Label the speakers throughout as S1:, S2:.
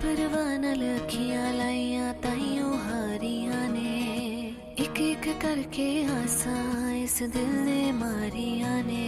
S1: बेपरवाह नाल अखियां लाइयां ताइयों हारियां ने एक एक करके आसां इस दिल ने मारियां ने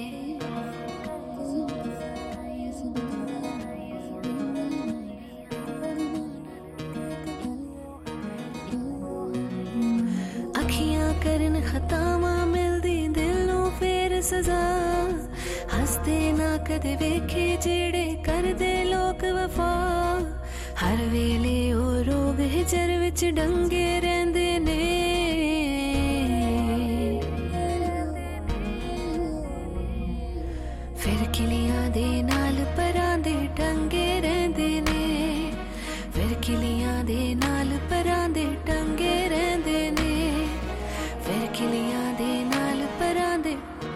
S1: अखियां करन खतावां मिलदी दिल नूं फेर सजा हसदे ना कदे वेखे जेड़े करदे लोक वफा हर वेले ओ रोग हिजर विच डंगे रहिंदे ने फिर किलियां दे नाल परां दे टंगे रहिंदे ने फिर किलियां दे नाल परां दे टंगे रहिंदे ने फिर किलियां दे नाल परां दे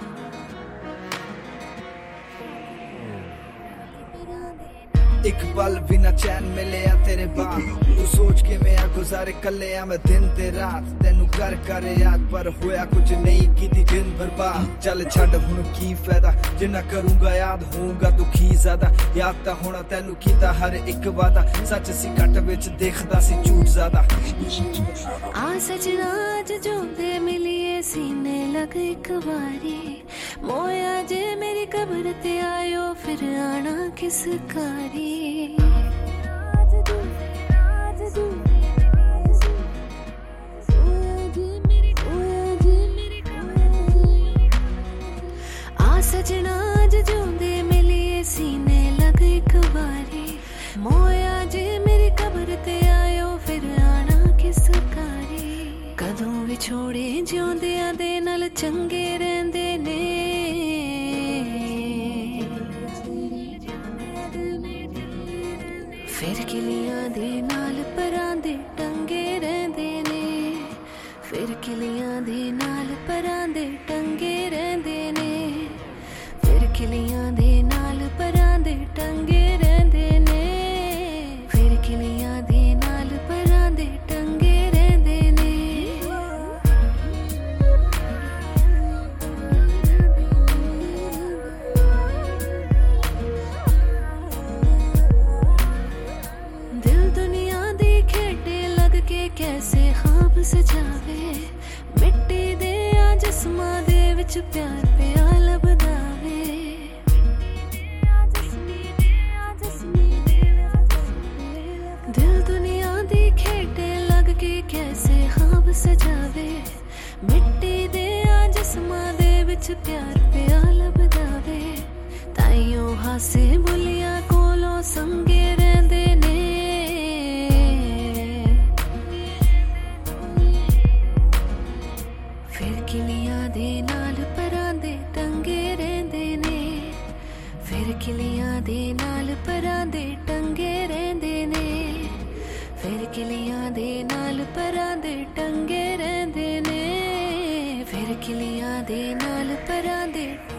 S2: एक पल भी ना चैन मिले आ तेरे बाद तू सोच के मैं गुजारे कले आ मैं दिन ते रात तेनू कर कर याद पर होया कुछ नहीं कीती दिन बर्बाद चल छड़ हुण की फायदा जिन्ना करूंगा याद होऊंगा दुखी ज्यादा याद ता होना तेनू कीता हर एक वादा सच सी कट विच देखदा सी झूठ ज्यादा
S1: आ सजना अज जोंदे मिलिए सीने लग एक बारी मोया जे मेरी कब्र ते आयो फिर आना किस कारी सजना अज जोंदे मिलिए सीने लग एक बारी मोया जे मेरी कब्र ते आयो फिर आना किस कारी कदों विछोड़े जिउंदियां दे नाल चंगे रहिंदे ने फिर किलियां दे नाल परां दे टंगे रहिंदे ने फिर किलियां दे नाल परां दे टंगे रहिंदे ने फिर किलियां दे नाल परां दे टंगे रहिंदे ने फिर किलियां दे नाल परां दे टंगे रहिंदे ने दिल दुनिया दी खेडे लग के कैसे ख्वाब सजावे मिट्टी दे आ जिस्मां दे विच प्यार पिया लभदा दिल दुनिया दी खेडे लग के कैसे ख्वाब सजावे मिट्टी दे आ जिस्मां दे विच प्यार पिया लभदा वे ताइयों हासे बुलियां कोलों संगे रहिंदे ने फिर किलियां दे नाल परां दे टंगे रहिंदे ने फिर किलियां दे नाल परां दे टंगे रहिंदे ने फिर किलियां दे नाल परां दे टंगे रहिंदे ने फिर किलियां दे नाल परां दे